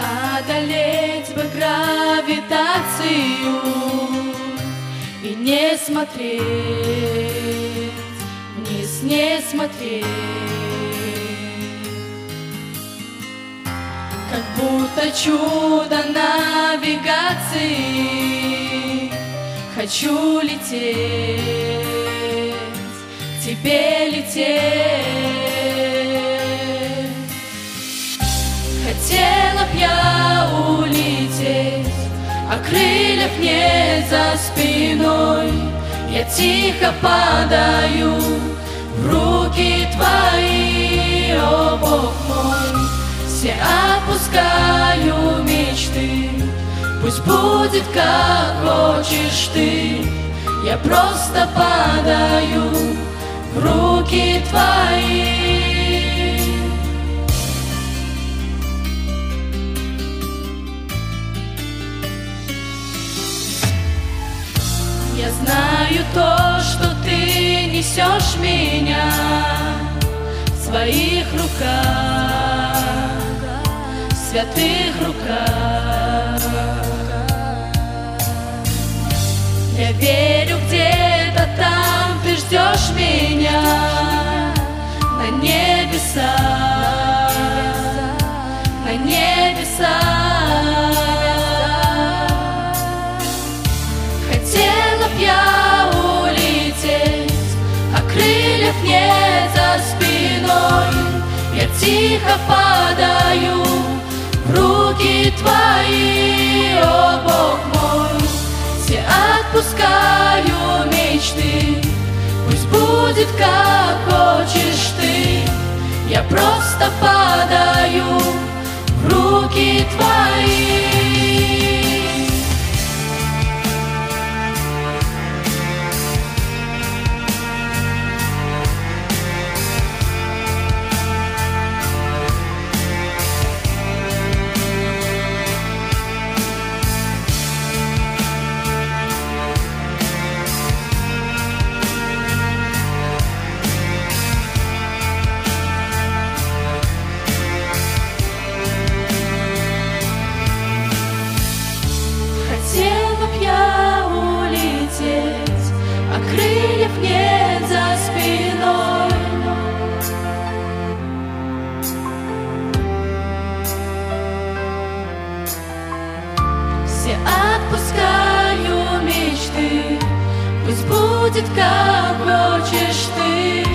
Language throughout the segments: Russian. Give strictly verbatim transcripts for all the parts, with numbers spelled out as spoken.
Одолеть бы гравитацию и не смотреть вниз, не смотреть, как будто чудо навигации. Хочу лететь, к тебе лететь. Хотела б я улететь, а крыльев нет за спиной. Я тихо падаю в руки твои, о Бог мой. Все отпускаю мечты, пусть будет как хочешь ты. Я просто падаю в руки твои. Я знаю то, что ты несешь меня в своих руках, в святых руках. Я верю, где-то там ты ждешь меня на небесах, на небесах. Хотела б я улететь, а крыльев нет за спиной. Я тихо падаю в руки твои, о Бог мой. Все отпускаю мечты, пусть будет как хочешь ты. Я просто падаю в руки твои. Хотела б я улететь, а крыльев нет за спиной. Все отпускаю мечты, пусть будет как хочешь ты.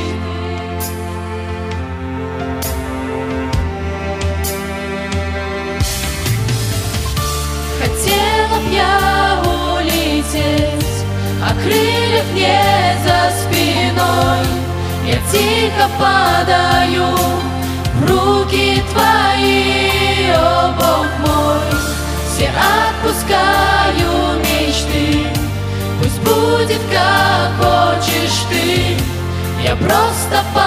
Хотела б я улететь, а крыльев нет за спиной. Я тихо падаю в руки твои, о Бог мой. Все отпускаю мечты, пусть будет как хочешь ты. Я просто